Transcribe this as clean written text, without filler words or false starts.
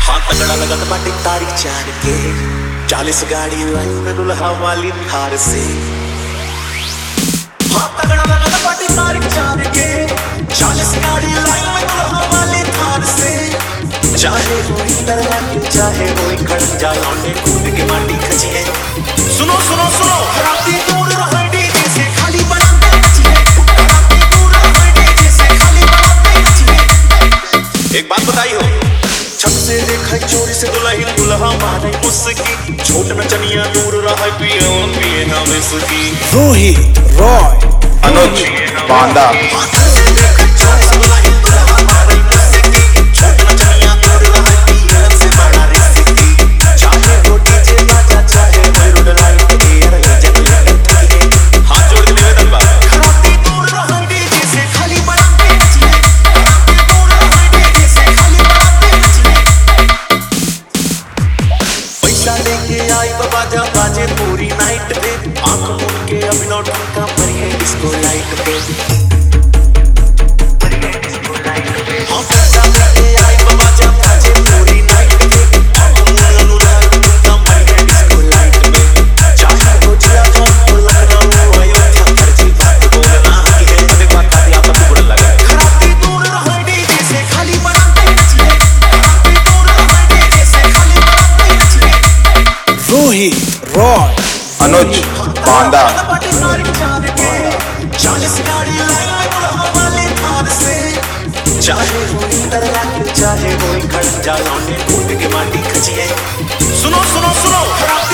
हाँ तगड़ा लगत बाटे तारीख 4 के 40 गाड़ी लाइन में दुल्हा वाली थार से। हाँ तगड़ा लगत बाटे तारीख 4 के 40 गाड़ी लाइन में दुल्हा वाली थार से। चाहे कोई डरना चाहे कोई खड़ंजा लौंडे कूद के माटी खचिए। सुनो सुनो सुनो राती दूर रहे डीजे से खाली बनाते खचिए। राती दूर रहे डीजे से खाली बनाते खचिए। एक बात बताई हो, छत से देखा चोरी से दुल्हन दुल्हा मारे मुस्की। छोट नचनिया दूर रहे पिए ना विस्की। रोहित रॉय अनुज बांदा बाजा बाजे पूरी नाइट पे आंख मूंद के अभिनव ढंका भरिए डिस्को लाइट पे। हाँ पैसा लेके आई बाजा बाजे पूरी नाइट पे आंख मूंद अनुराग ढंका भरिए डिस्को लाइट पे। चाहे वो जिया जौनपुर लखनऊ अयोध्या फर्जी बात बोलना ही है। अरे बात आदि आप तो बुरा लगा खराबी दूर रहे डीजे से खाली बनाते नचिए। खराबी दूर रहे डीजे से खाली बनाते नचिए। रोहित रॉय अनुज बांदा 40 गाड़ी लाइन में दुल्हा वाले थार से। चाहे कोई डरना चाहे कोई खड़ंजा लौंडे कूद के माटी खचिए। सुनो सुनो सुनो